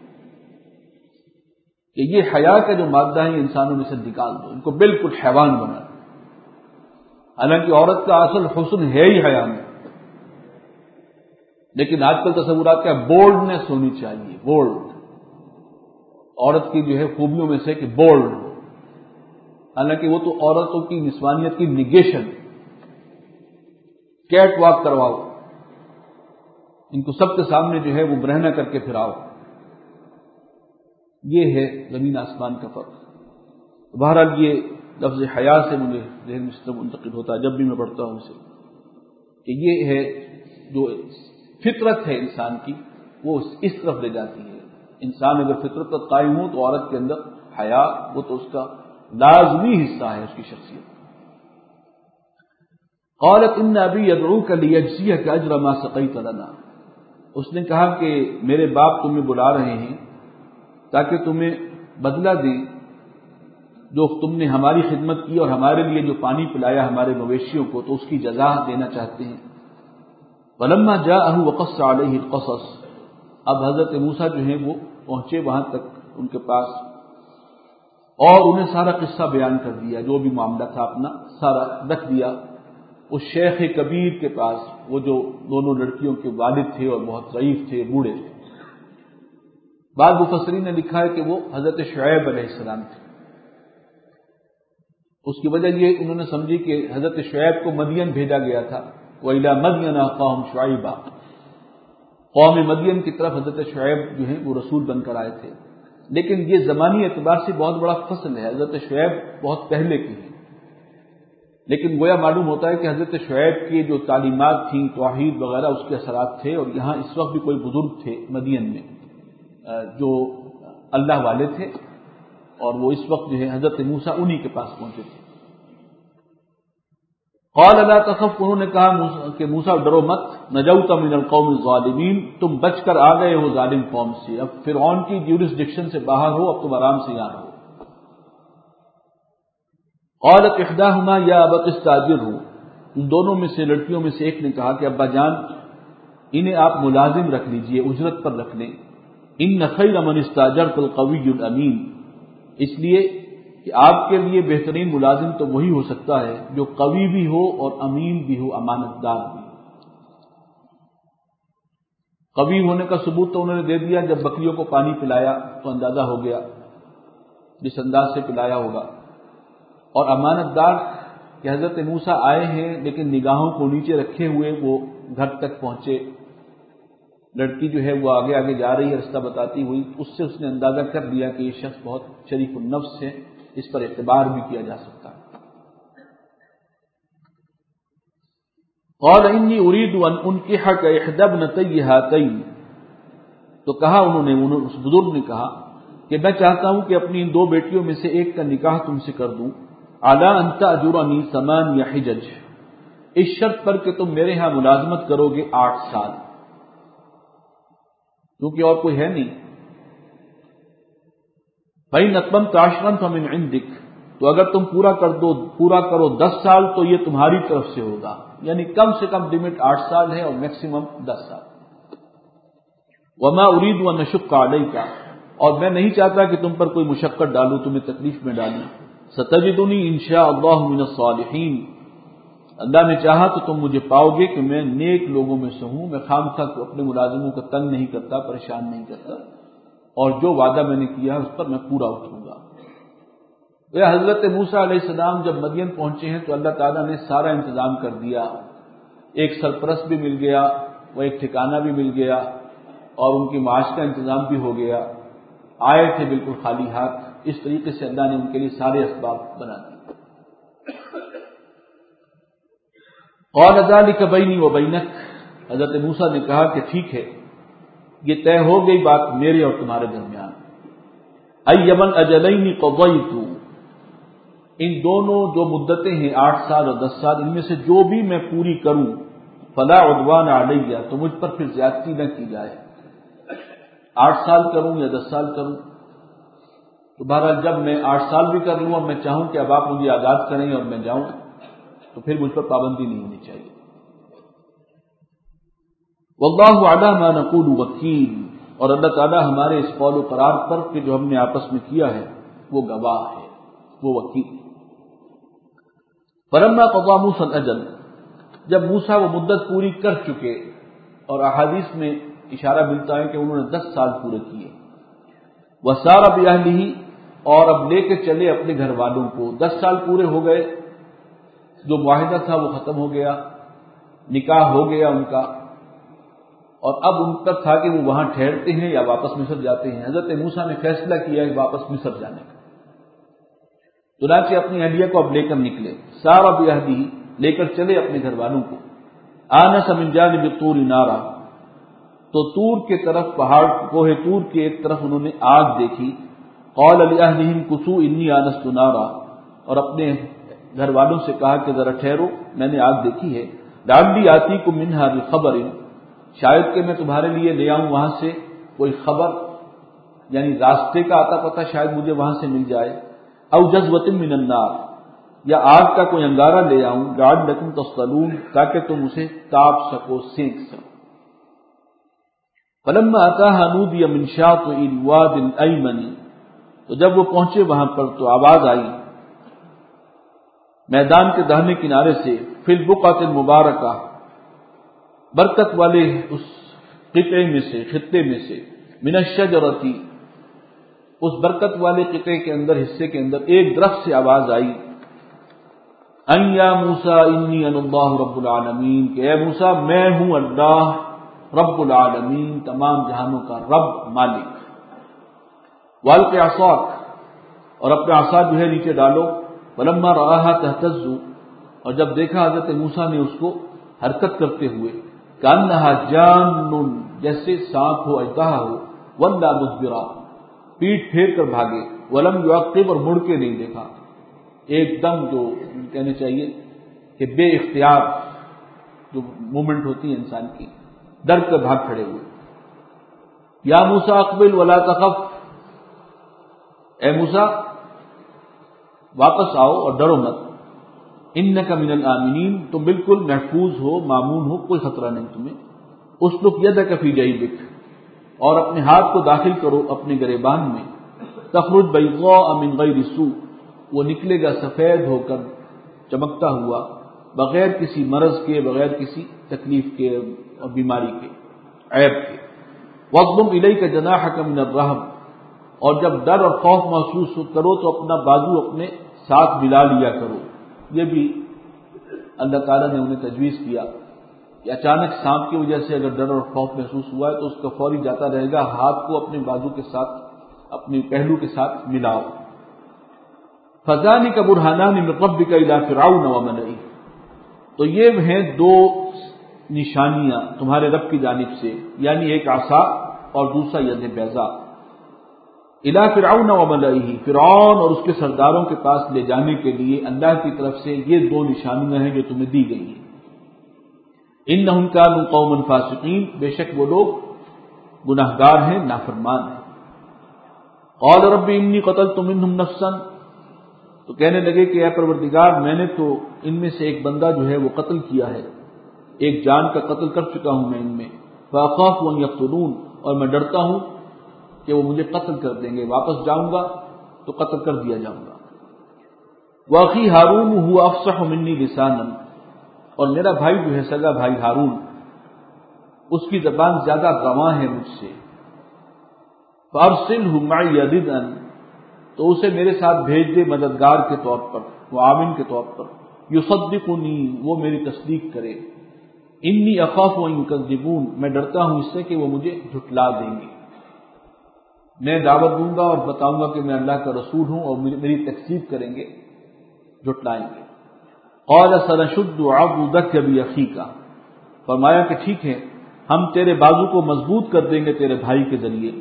کہ یہ حیا کا جو مادہ ہے انسانوں میں سے نکال دو، ان کو بالکل حیوان بنا دو. حالانکہ عورت کا اصل حسن ہے ہی حیا میں، لیکن آج کل تصورات کا بولڈنس ہونی چاہیے. بولڈ عورت کی جو ہے خوبیوں میں سے کہ بولڈ ہو، حالانکہ وہ تو عورتوں کی نسوانیت کی نگیشن. کیٹ واک کرواؤ، ان کو سب کے سامنے جو ہے وہ برہنہ کر کے پھراؤ. یہ ہے زمین آسمان کا فرق. بہرحال یہ لفظ حیا سے مجھے ذہن میں منتقل ہوتا ہے جب بھی میں پڑھتا ہوں اسے، کہ یہ ہے جو فطرت ہے انسان کی وہ اس طرف لے جاتی ہے. انسان اگر فطرت پر قائم ہو تو عورت کے اندر حیا وہ تو اس کا لازمی حصہ ہے اس کی شخصیت. قالت ان ابی یدعوک لیجزیک اجر ما سقیت لنا، اس نے کہا کہ میرے باپ تمہیں بلا رہے ہیں تاکہ تمہیں بدلہ دیں جو تم نے ہماری خدمت کی اور ہمارے لیے جو پانی پلایا ہمارے مویشیوں کو، تو اس کی جزا دینا چاہتے ہیں. فلما جاءه وقص عليه القصص، اب حضرت موسیٰ جو ہیں وہ پہنچے وہاں تک ان کے پاس اور انہیں سارا قصہ بیان کر دیا، جو بھی معاملہ تھا اپنا سارا رکھ دیا اس شیخ کبیر کے پاس، وہ جو دونوں لڑکیوں کے والد تھے اور بہت ضعیف تھے، بوڑھے تھے. بعض مفسرین نے لکھا ہے کہ وہ حضرت شعیب علیہ السلام تھے. اس کی وجہ یہ انہوں نے سمجھی کہ حضرت شعیب کو مدین بھیجا گیا تھا. وَإِلَىٰ مَدْيَنَ أَخَاهُمْ شُعَيْبًا، قوم مدین کی طرف حضرت شعیب جو ہیں وہ رسول بن کر آئے تھے. لیکن یہ زمانی اعتبار سے بہت بڑا فصل ہے، حضرت شعیب بہت پہلے کی ہے. لیکن گویا معلوم ہوتا ہے کہ حضرت شعیب کی جو تعلیمات تھیں، توحید وغیرہ، اس کے اثرات تھے. اور یہاں اس وقت بھی کوئی بزرگ تھے مدین میں جو اللہ والے تھے، اور وہ اس وقت جو ہے حضرت موسیٰ انہی کے پاس پہنچے تھے. قال لا تخف، انہوں نے کہا کہ موسیٰ ڈرو مت، نجوت من القوم الظالمین، تم بچ کر آ گئے ہو ظالم قوم سے، اب فرعون کی جیورسڈکشن سے باہر ہو، اب تم آرام سے یہاں رہو. قالت احداهما یا ابت استاجرہ، ان دونوں میں سے لڑکیوں میں سے ایک نے کہا کہ ابا جان انہیں آپ ملازم رکھ لیجئے، اجرت پر رکھ لیں. ان خیر من استاجرت القوی الامین، اس لیے کہ آپ کے لیے بہترین ملازم تو وہی ہو سکتا ہے جو قوی بھی ہو اور امین بھی ہو، امانت دار بھی۔ قوی ہونے کا ثبوت تو انہوں نے دے دیا، جب بکریوں کو پانی پلایا تو اندازہ ہو گیا جس انداز سے پلایا ہوگا، اور امانت دار کہ حضرت موسیٰ آئے ہیں لیکن نگاہوں کو نیچے رکھے ہوئے وہ گھر تک پہنچے، لڑکی جو ہے وہ آگے آگے جا رہی ہے رستہ بتاتی ہوئی، اس سے اس نے اندازہ کر لیا کہ یہ شخص بہت شریف النفس ہے، اس پر اعتبار بھی کیا جا سکتا ہے۔ قال انی اريد ان انکحک احدی ابنتی ہاتین، تو کہا انہوں نے، اس بزرگ نے کہا کہ میں چاہتا ہوں کہ اپنی ان دو بیٹیوں میں سے ایک کا نکاح تم سے کر دوں، علی ان تأجرنی ثمانیہ حجج، اس شرط پر کہ تم میرے ہاں ملازمت کرو گے آٹھ سال، کیونکہ اور کوئی ہے نہیں۔ فإن أتممت عشرا فمن عندك، تو اگر تم پورا کر دو پورا کرو دس سال تو یہ تمہاری طرف سے ہوگا، یعنی کم سے کم لمٹ آٹھ سال ہے اور میکسیمم دس سال۔ وما اريد ان اشق عليك، اور میں نہیں چاہتا کہ تم پر کوئی مشقت ڈالوں، تمہیں تکلیف میں ڈالوں۔ ستجدنی ان شاء اللہ من الصالحین، اللہ نے چاہا تو تم مجھے پاؤ گے کہ میں نیک لوگوں میں سے ہوں، میں خامخواہ کو اپنے ملازموں کو تنگ نہیں کرتا، پریشان نہیں کرتا، اور جو وعدہ میں نے کیا اس پر میں پورا اتروں گا۔ یہ حضرت موسیٰ علیہ السلام جب مدین پہنچے ہیں تو اللہ تعالیٰ نے سارا انتظام کر دیا، ایک سرپرست بھی مل گیا، وہ ایک ٹھکانہ بھی مل گیا، اور ان کی معاش کا انتظام بھی ہو گیا۔ آئے تھے بالکل خالی ہاتھ، اس طریقے سے اللہ نے ان کے لیے سارے اسباب بنا دیے۔ قال ذلك بینی و بینک، حضرت موسیٰ نے کہا کہ ٹھیک ہے، یہ طے ہو گئی بات میرے اور تمہارے درمیان۔ ایمن اجلین قضیت، ان دونوں جو مدتیں ہیں آٹھ سال اور دس سال، ان میں سے جو بھی میں پوری کروں، فلا عدوان علیہ، تو مجھ پر پھر زیادتی نہ کی جائے۔ آٹھ سال کروں یا دس سال کروں، تو بہرحال جب میں آٹھ سال بھی کر لوں اور میں چاہوں کہ اب آپ مجھے آزاد کریں اور میں جاؤں، تو پھر مجھ پر پابندی نہیں ہونی چاہیے۔ واللہ علی ما نقول وکیل، اور اللہ تعالیٰ ہمارے اس قول و قرار پر کہ جو ہم نے آپس میں کیا ہے وہ گواہ ہے، وہ وکیل۔ فلما قضى موسى الاجل، جب موسیٰ وہ مدت پوری کر چکے، اور احادیث میں اشارہ ملتا ہے کہ انہوں نے دس سال پورے کیے، وسار بأہلہ، اور اب لے کے چلے اپنے گھر والوں کو، دس سال پورے ہو گئے، جو معاہدہ تھا وہ ختم ہو گیا، نکاح ہو گیا ان کا، اور اب ان کا تھا کہ وہ وہاں ٹھہرتے ہیں یا واپس مصر جاتے ہیں۔ حضرت موسیٰ نے فیصلہ کیا ہے واپس مصر جانے کا، چنانچہ اپنی اہلیہ کو اب لے کر نکلے، سارا بأہلہ، لے کر چلے اپنے گھر والوں کو۔ آنس من جانب الطور نارا، تو طور کے طرف، پہاڑ کوہ طور کے ایک طرف انہوں نے آگ دیکھی۔ قال لأہلہم کثوا انی آنست نارا، اور اپنے گھر والوں سے کہا کہ ذرا ٹھہرو، میں نے آگ دیکھی ہے۔ لعلی آتیکم منہا بخبر، شاید کہ میں تمہارے لیے لے آؤں وہاں سے کوئی خبر، یعنی راستے کا آتا پتہ شاید مجھے وہاں سے مل جائے۔ او جذوۃ من النار، یا آگ کا کوئی انگارہ لے آؤں، لعلکم تصطلون، تاکہ تم اسے تاپ سکو، سینک سکو۔ فلما اتاها نودی من شاطئ الواد الایمن، تو جب وہ پہنچے وہاں پر تو آواز آئی میدان کے داہنے کنارے سے، فی البقعۃ المبارکہ، برکت والے اس قطعے میں سے، خطے میں سے، من الشجرۃ، اس برکت والے قطعے کے اندر، حصے کے اندر ایک درخت سے آواز آئی، ان یا موسیٰ انی انا اللہ رب العالمین، کہ اے موسیٰ میں ہوں اللہ رب العالمین، تمام جہانوں کا رب، مالک۔ والق عصاک، اور اپنا عصا جو ہے نیچے ڈالو۔ فلما رآہا تہتز، اور جب دیکھا حضرت موسیٰ نے اس کو حرکت کرتے ہوئے، کأنہا جان، جیسے سانپ ہو، اژدہا ہو، ولا مدبرا، پیٹ پھیر کر بھاگے، ولم یعقب، اور مڑ کے نہیں دیکھا، ایک دم جو کہنے چاہیے کہ بے اختیار جو مومنٹ ہوتی ہے انسان کی، ڈر کر بھاگ کھڑے ہوئے۔ یا موسیٰ اقبل ولا تخف، اے موسیٰ واپس آؤ اور ڈرو مت، انک من الآمنین، تم بالکل محفوظ ہو، مامون ہو، کوئی خطرہ نہیں تمہیں۔ اسلک یدک فی جیبک، اور اپنے ہاتھ کو داخل کرو اپنے گریبان میں، تخرج بیضاء من غیر سوء، وہ نکلے گا سفید ہو کر چمکتا ہوا، بغیر کسی مرض کے، بغیر کسی تکلیف کے اور بیماری کے، عیب کے۔ وَاضْمُمْ إِلَيْكَ جَنَاحَكَ مِنَ الرَّهْبِ، اور جب ڈر اور خوف محسوس کرو تو اپنا بازو اپنے ساتھ ملا لیا کرو۔ یہ بھی اللہ تعالیٰ نے انہیں تجویز کیا کہ اچانک سانپ کی وجہ سے اگر ڈر اور خوف محسوس ہوا ہے تو اس کا فوری جاتا رہے گا، ہاتھ کو اپنے بازو کے ساتھ، اپنے پہلو کے ساتھ ملاؤ۔ فَذَلِكَ بُرْهَانَانِ مِن رَّبِّكَ إِلَىٰ فِرْعَوْنَ وَمَلَئِهِ، تو یہ ہیں دو نشانیاں تمہارے رب کی جانب سے، یعنی ایک عصا اور دوسرا ید بیضاء، الی فرعون وملئہ، فرعون اور اس کے سرداروں کے پاس لے جانے کے لیے اللہ کی طرف سے یہ دو نشانیاں ہیں جو تمہیں دی گئی ہیں۔ انہم کانوا قوما فاسقین، بے شک وہ لوگ گناہگار ہیں، نافرمان ہیں۔ قال رب انی قتلت منہم نفسا، تو کہنے لگے کہ اے پروردگار میں نے تو ان میں سے ایک بندہ جو ہے وہ قتل کیا ہے، ایک جان کا قتل کر چکا ہوں میں ان میں، فاخاف ان یقتلون، اور میں ڈرتا ہوں کہ وہ مجھے قتل کر دیں گے، واپس جاؤں گا تو قتل کر دیا جاؤں گا۔ واخی ہارون هو افصح منی لسانا، اور میرا بھائی جو ہے سگا بھائی ہارون، اس کی زبان زیادہ رواں ہے مجھ سے، فارسلہ معی ردا، تو اسے میرے ساتھ بھیج دے مددگار کے طور پر، معاون کے طور پر، یصدقنی، وہ میری تصدیق کرے، انی اخاف ان یکذبون، میں ڈرتا ہوں اس سے کہ وہ مجھے جھٹلا دیں گے، میں دعوت دوں گا اور بتاؤں گا کہ میں اللہ کا رسول ہوں اور میری تکذیب کریں گے، جھٹلائیں گے۔ قال سنشد عضدک باخیک، فرمایا کہ ٹھیک ہے ہم تیرے بازو کو مضبوط کر دیں گے تیرے بھائی کے ذریعے،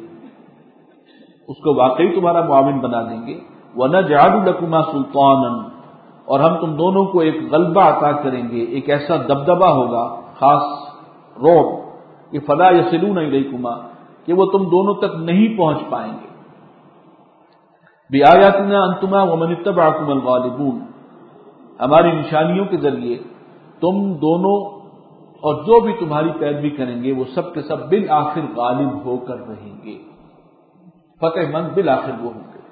اس کو واقعی تمہارا معاون بنا دیں گے۔ وَنَجْعَلُ لَكُمَا سُلْطَانًا، اور ہم تم دونوں کو ایک غلبہ عطا کریں گے، ایک ایسا دبدبہ ہوگا، خاص روب، کہ فَلَا يَصِلُونَ إِلَيْكُمَا، کہ وہ تم دونوں تک نہیں پہنچ پائیں گے۔ بِآيَاتِنَا أَنْتُمَا وَمَنِ اتَّبَعَكُمَ الْغَالِبُونَ، ہماری نشانیوں کے ذریعے تم دونوں اور جو بھی تمہاری پیروی کریں گے وہ سب کے سب بالآخر غالب ہو کر رہیں گے، فتح مند بالآخر وہ ہوں گے۔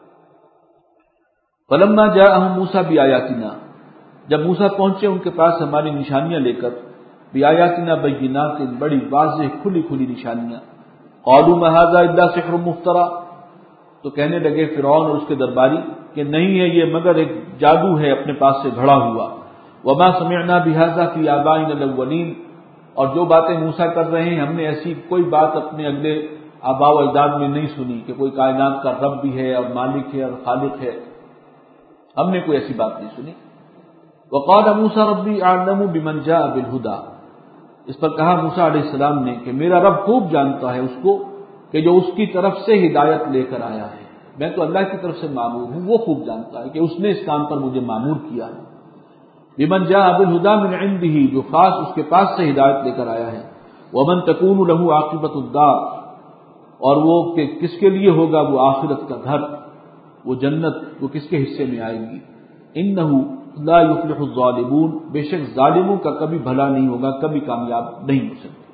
فلما جاءهم موسیٰ بآیاتنا، جب موسیٰ پہنچے ان کے پاس ہماری نشانیاں لے کر، بآیاتنا بینات، بڑی واضح کھلی کھلی نشانیاں، قالوا ما هذا الا سحر مفترى، تو کہنے لگے فرعون اور اس کے درباری کہ نہیں ہے یہ مگر ایک جادو ہے اپنے پاس سے گھڑا ہوا، وما سمعنا بهذا في آبائنا الاولین، اور جو باتیں موسیٰ کر رہے ہیں ہم نے ایسی کوئی بات اپنے اگلے آباء و اجداد میں نہیں سنی کہ کوئی کائنات کا رب بھی ہے اور مالک ہے اور خالق ہے، ہم نے کوئی ایسی بات نہیں سنی۔ وقال موسیٰ ربی اعلم بمن جاء بالہدی، اس پر کہا موسیٰ علیہ السلام نے کہ میرا رب خوب جانتا ہے اس کو کہ جو اس کی طرف سے ہدایت لے کر آیا ہے، میں تو اللہ کی طرف سے مامور ہوں، وہ خوب جانتا ہے کہ اس نے اس کام پر مجھے مامور کیا ہے۔ بمن جاء بالہدی من عنده، جو خاص اس کے پاس سے ہدایت لے کر آیا ہے، ومن تکون له عاقبۃ الدار، اور وہ کہ کس کے لیے ہوگا وہ آخرت کا گھر، وہ جنت وہ کس کے حصے میں آئے گی۔ انہ لا یفلح الظالمون، بے شک ظالموں کا کبھی بھلا نہیں ہوگا، کبھی کامیاب نہیں ہو سکتے۔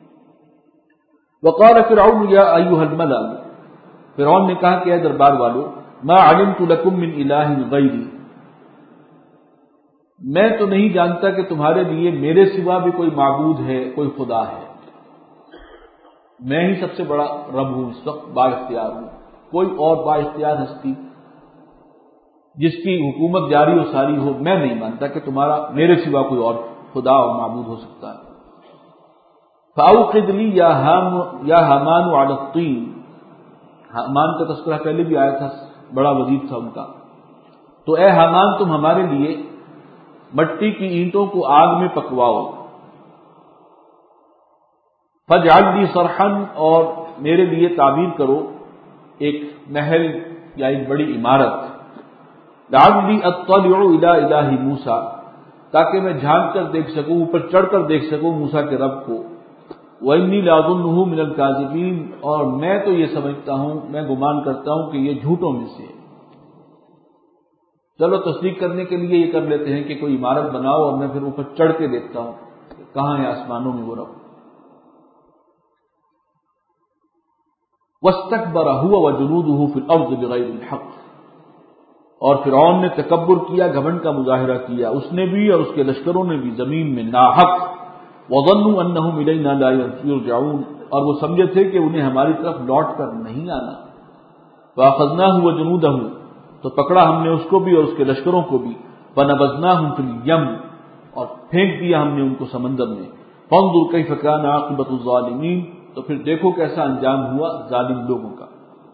وقال فرعون یا ایھا الملأ، فرعون نے کہا کہ اے دربار والو، ما علمت لکم من الہ غیری، میں تو نہیں جانتا کہ تمہارے لیے میرے سوا بھی کوئی معبود ہے، کوئی خدا ہے، میں ہی سب سے بڑا رب ہوں، اس وقت با اختیار ہوں، کوئی اور با اختیار ہستی جس کی حکومت جاری و ساری ہو میں نہیں مانتا کہ تمہارا میرے سوا کوئی اور خدا اور معبود ہو سکتا ہے۔ فَأَوْقِدْ لِي يَا حَامَانُ عَلَى الطِّينِ، حامان کا تذکرہ پہلے بھی آیا تھا، بڑا وزیر تھا ان کا، تو اے حامان تم ہمارے لیے مٹی کی اینٹوں کو آگ میں پکواؤ، فَاجْعَلْ لِي صَرْحًا، اور میرے لیے تعبیر کرو ایک محل یا ایک بڑی عمارت، لَعَلِّي أَطَّلِعُ إِلَىٰ إِلَٰهِ مُوسَىٰ، تاکہ میں جھانک کر دیکھ سکوں، اوپر چڑھ کر دیکھ سکوں موسیٰ کے رب کو، وَإِنِّي لَأَظُنُّهُ مِنَ الْكَاذِبِينَ، اور میں تو یہ سمجھتا ہوں، میں گمان کرتا ہوں کہ یہ جھوٹوں میں سے ہے۔ چلو تصدیق کرنے کے لیے یہ کر لیتے ہیں کہ کوئی عمارت بناؤ اور میں پھر اوپر چڑھ کے دیکھتا ہوں کہاں ہے آسمانوں میں وہ رب۔ واستكبر هو وجنوده في الارض بغیر الحق، اور فرعون نے تکبر کیا، گھمنڈ کا مظاہرہ کیا، اس نے بھی اور اس کے لشکروں نے بھی زمین میں ناحق، وظنوا انهم الینا لا یرجعون، اور وہ سمجھے تھے کہ انہیں ہماری طرف لوٹ کر نہیں آنا۔ فاخذناه وجنوده، تو پکڑا ہم نے اس کو بھی اور اس کے لشکروں کو بھی، فنبذناهم فی الیم، اور پھینک دیا ہم نے ان کو سمندر میں۔ فانظر کیف کان عاقبۃ الظالمین، تو پھر دیکھو کیسا انجام ہوا ظالم لوگوں کا۔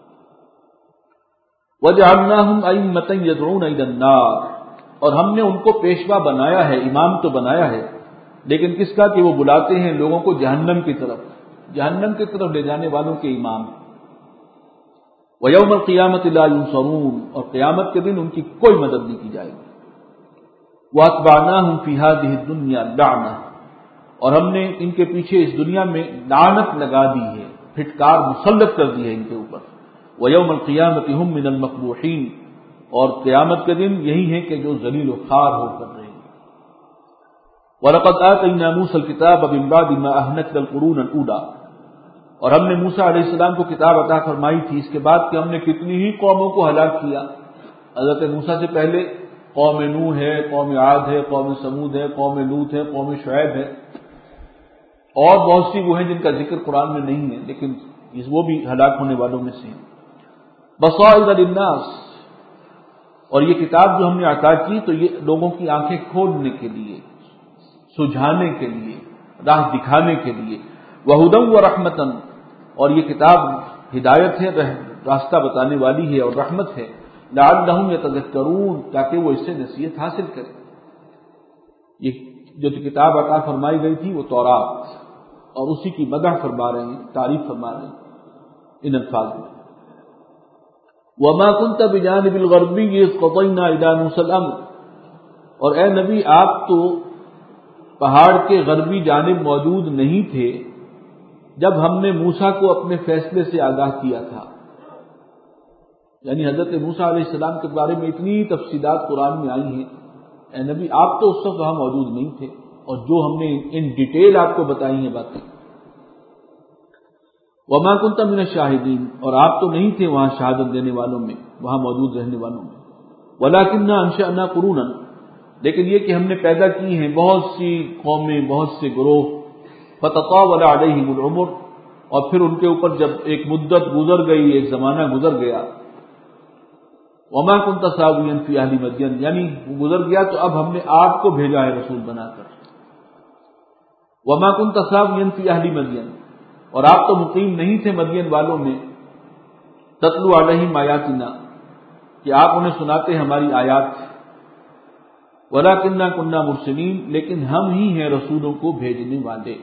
وجعلناهم ائمۃ یدعون الی النار، اور ہم نے ان کو پیشوا بنایا ہے، امام تو بنایا ہے، لیکن کس کا؟ کہ وہ بلاتے ہیں لوگوں کو جہنم کی طرف، جہنم کی طرف لے جانے والوں کے امام۔ وَيَوْمَ الْقِيَامَةِ لَا يُنصَرُونَ، اور قیامت کے دن ان کی کوئی مدد نہیں کی جائے گی۔ وَأَتْبَعْنَاهُمْ فِي هَذِهِ الدُّنْيَا لَعْنَةً، اور ہم نے ان کے پیچھے اس دنیا میں لعنت لگا دی ہے، پھٹکار مسلط کر دی ہے ان کے اوپر۔ وَيَوْمَ الْقِيَامَةِ هُمْ مِنَ الْمَقْبُوحِينَ، اور قیامت کے دن یہی ہے کہ جو ذلیل و خوار ہو کر رہے ہیں۔ وَلَقَدْ آتَيْنَا مُوسَى الْكِتَابَ مِن بَعْدِ مَا أَهْلَكْنَا الْقُرُونَ الْأُولَىٰ، اور ہم نے موسیٰ علیہ السلام کو کتاب عطا فرمائی تھی اس کے بعد کہ ہم نے کتنی ہی قوموں کو ہلاک کیا۔ حضرت موسیٰ سے پہلے قوم نوح ہے، قوم عاد ہے، قوم سمود ہے، قوم لوط ہے، قوم شعیب ہے، اور بہت سی وہ ہیں جن کا ذکر قرآن میں نہیں ہے، لیکن وہ بھی ہلاک ہونے والوں میں سے ہیں۔ بصائر للناس، اور یہ کتاب جو ہم نے عطا کی تو یہ لوگوں کی آنکھیں کھولنے کے لیے، سجھانے کے لیے، راہ دکھانے کے لیے۔ وہدی ورحمۃ، اور یہ کتاب ہدایت ہے، راستہ بتانے والی ہے اور رحمت ہے۔ لعلہم یتذکرون، تاکہ وہ اس سے نصیحت حاصل کریں۔ یہ جو کتاب عطا فرمائی گئی تھی وہ تورات، اور اسی کی مدح فرما رہے ہیں، تعریف فرما رہے ہیں ان الفاظ میں۔ وما كنت بجانب الغربی اذ قضینا الی موسی الامر، اور اے نبی آپ تو پہاڑ کے غربی جانب موجود نہیں تھے جب ہم نے موسیٰ کو اپنے فیصلے سے آگاہ کیا تھا۔ یعنی حضرت موسیٰ علیہ السلام کے بارے میں اتنی تفصیلات قرآن میں آئی ہیں، اے نبی آپ تو اس وقت وہاں موجود نہیں تھے، اور جو ہم نے ان ڈیٹیل آپ کو بتائی ہیں باتیں۔ وما كنت من الشاہدین، اور آپ تو نہیں تھے وہاں شہادت دینے والوں میں، وہاں موجود رہنے والوں میں۔ ولکننا انشأنا قرونا، لیکن یہ کہ ہم نے پیدا کی ہیں بہت سی قومیں، بہت سے گروہ۔ فتطاول علیہم العمر، اور پھر ان کے اوپر جب ایک مدت گزر گئی، ایک زمانہ گزر گیا۔ وما كنت ساویا فی اہل مدین، یعنی وہ گزر گیا تو اب ہم نے آپ کو بھیجا ہے رسول بنا کر۔ وما كنت ساویا فی اہل مدین، اور آپ تو مقیم نہیں تھے مدین والوں میں۔ تتلو علیہم آیاتنا، کہ آپ انہیں سناتے ہماری آیات۔ ولکننا کنا مرسلین، لیکن ہم ہی ہیں رسولوں کو بھیجنے والے۔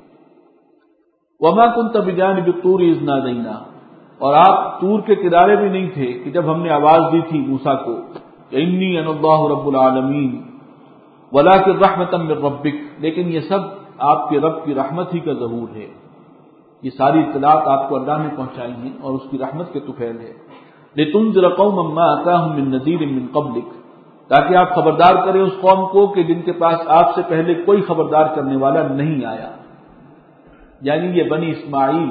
وما كنت بجانب الطور اذ نادینا، اور آپ طور کے کنارے بھی نہیں تھے کہ جب ہم نے آواز دی تھی موسیٰ کو کہ انی انا اللہ رب العالمین ولکن رحمۃ من ربک، لیکن یہ سب آپ کے رب کی رحمت ہی کا ظہور ہے۔ یہ ساری اطلاعات آپ کو اللہ نے پہنچائی ہیں اور اس کی رحمت کے طفیل ہے۔ لتنذر قوما ما اتاهم من نذیر من قبلک، تاکہ آپ خبردار کریں اس قوم کو کہ جن کے پاس آپ سے پہلے کوئی خبردار کرنے والا نہیں آیا، یعنی یہ بنی اسماعیل،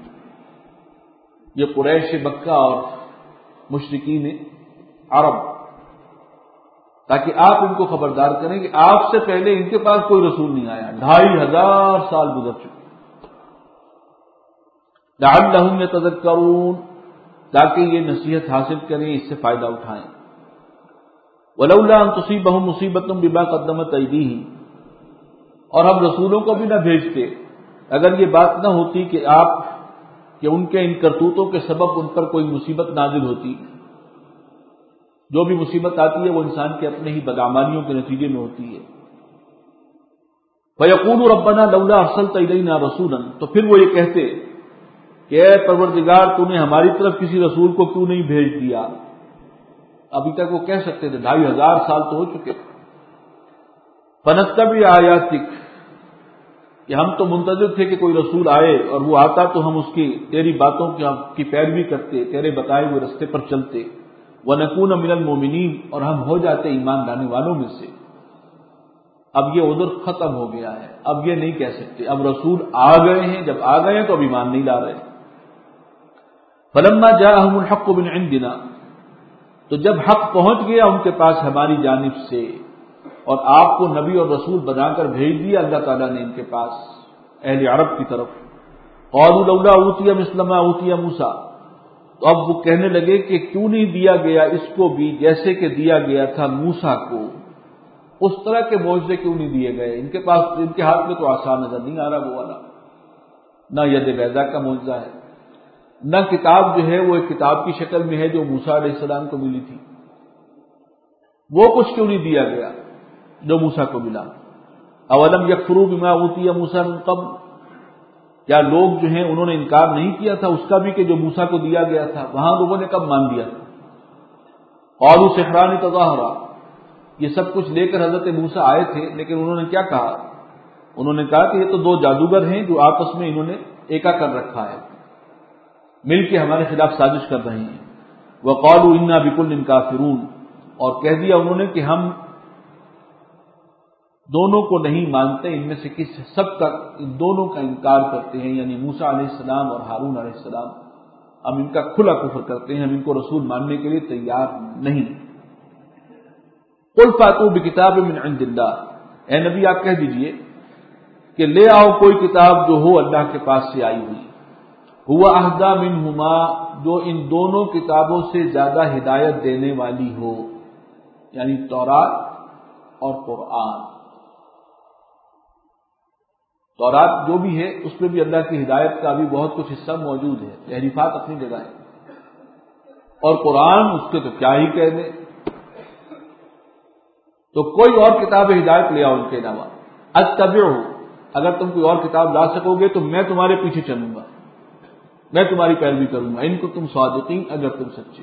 یہ قریش مکہ اور مشرکین عرب، تاکہ آپ ان کو خبردار کریں کہ آپ سے پہلے ان کے پاس کوئی رسول نہیں آیا، ڈھائی ہزار سال گزر چکے۔ لعلہم یتذکرون، تاکہ یہ نصیحت حاصل کریں، اس سے فائدہ اٹھائیں۔ ولولا ان تصیبہم مصیبۃ بما قدمت ایدیہم، اور ہم رسولوں کو بھی نہ بھیجتے اگر یہ بات نہ ہوتی کہ آپ کہ ان کے ان کرتوتوں کے سبب ان پر کوئی مصیبت نازل ہوتی۔ جو بھی مصیبت آتی ہے وہ انسان کے اپنے ہی بدعمالیوں کے نتیجے میں ہوتی ہے۔ فَيَقُولُ رَبَّنَا لَوْلَا أَرْسَلْتَ إِلَيْنَا رَسُولًا، تو پھر وہ یہ کہتے کہ اے پروردگار تو نے ہماری طرف کسی رسول کو کیوں نہیں بھیج دیا۔ ابھی تک وہ کہہ سکتے تھے، ڈھائی ہزار سال تو ہو چکے۔ فَنَتَّبِعْ آیَاتِکَ، کہ ہم تو منتظر تھے کہ کوئی رسول آئے اور وہ آتا تو ہم اس کی تیری باتوں کی پیروی کرتے، تیرے بتائے ہوئے رستے پر چلتے۔ وَنَكُونَ مِنَ الْمُؤْمِنِينَ، اور ہم ہو جاتے ایمان لانے والوں میں سے۔ اب یہ عذر ختم ہو گیا ہے، اب یہ نہیں کہہ سکتے، اب رسول آ گئے ہیں، جب آ گئے ہیں تو اب ایمان نہیں لا رہے۔ فلما جاءهم الحق من عندنا، تو جب حق پہنچ گیا ان کے پاس ہماری جانب سے، اور آپ کو نبی اور رسول بنا کر بھیج دیا اللہ تعالیٰ نے ان کے پاس اہل عرب کی طرف، قالوا لولا اوتی مثل ما اوتی موسیٰ، تو اب وہ کہنے لگے کہ کیوں نہیں دیا گیا اس کو بھی جیسے کہ دیا گیا تھا موسیٰ کو، اس طرح کے معجزے کیوں نہیں دیے گئے؟ ان کے پاس ان کے ہاتھ میں تو آسان نظر نہیں آ رہا وہ والا، نہ ید بیضا کا معجزہ ہے، نہ کتاب جو ہے وہ ایک کتاب کی شکل میں ہے جو موسیٰ علیہ السلام کو ملی تھی، وہ کچھ کیوں نہیں دیا گیا جو موسیٰ کو ملا؟ اولم یکفروا بما اوتی موسیٰ من قبل، کیا لوگ جو ہیں انہوں نے انکار نہیں کیا تھا اس کا بھی کہ جو موسیٰ کو دیا گیا تھا؟ وہاں لوگوں نے کب مان لیا؟ قالوا سحران تظاہرا، یہ سب کچھ لے کر حضرت موسیٰ آئے تھے، لیکن انہوں نے کیا کہا؟ انہوں نے کہا کہ یہ تو دو جادوگر ہیں جو آپس میں انہوں نے ایکا کر رکھا ہے، مل کے ہمارے خلاف سازش کر رہے ہیں۔ وقالوا انا بکل کافرون، اور کہہ دیا انہوں نے کہ ہم دونوں کو نہیں مانتے، ان میں سے کس سب کا ان دونوں کا انکار کرتے ہیں، یعنی موسیٰ علیہ السلام اور ہارون علیہ السلام، ہم ان کا کھلا کفر کرتے ہیں، ہم ان کو رسول ماننے کے لیے تیار نہیں۔ قل فاتوا بکتاب من عند اللہ، اے نبی آپ کہہ دیجئے کہ لے آؤ کوئی کتاب جو ہو اللہ کے پاس سے آئی ہوئی، ہوا اہدی منہما، جو ان دونوں کتابوں سے زیادہ ہدایت دینے والی ہو، یعنی تورات اور قرآن۔ تورات جو بھی ہے اس میں بھی اللہ کی ہدایت کا بھی بہت کچھ حصہ موجود ہے، تحریفات اپنی جگہ ہے، اور قرآن اس کے تو کیا ہی کہہ دیں۔ تو کوئی اور کتاب ہدایت لے آؤ ان کے علاوہ، اتبعہ، اگر تم کوئی اور کتاب لا سکو گے تو میں تمہارے پیچھے چلوں گا، میں تمہاری پیروی کروں گا، ان کو تم صادقین، اگر تم سچے۔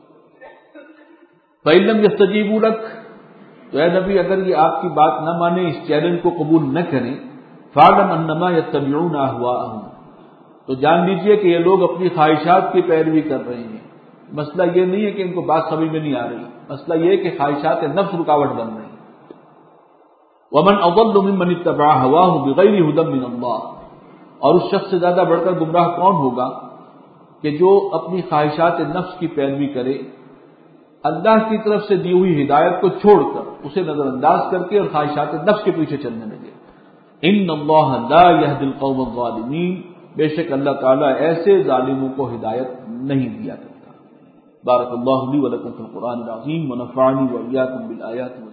فإن لم يستجیبوا لک، تو اے نبی اگر یہ آپ کی بات نہ مانے، اس چیلنج کو قبول نہ کریں، فاعلم انما یتبعون اہواءہم، تو جان لیجئے کہ یہ لوگ اپنی خواہشات کی پیروی کر رہے ہیں۔ مسئلہ یہ نہیں ہے کہ ان کو بات سمجھ میں نہیں آ رہی، مسئلہ یہ ہے کہ خواہشات نفس رکاوٹ بن رہی ہیں۔ ومن اضل ممن اتبع ہواہ بغیر ھدی من اللہ، اور اس شخص سے زیادہ بڑھ کر گمراہ کون ہوگا کہ جو اپنی خواہشات نفس کی پیروی کرے، اللہ کی طرف سے دی ہوئی ہدایت کو چھوڑ کر اسے نظر انداز کر کے اور خواہشات نفس کے پیچھے چلنے لگے۔ ان اللہ لا یہدی القوم الظالمین، بے شک اللہ تعالیٰ ایسے ظالموں کو ہدایت نہیں دیا کرتا۔ بارک اللہ لی ولکم فی القرآن العظیم ونفعنی وإیاکم بالآیات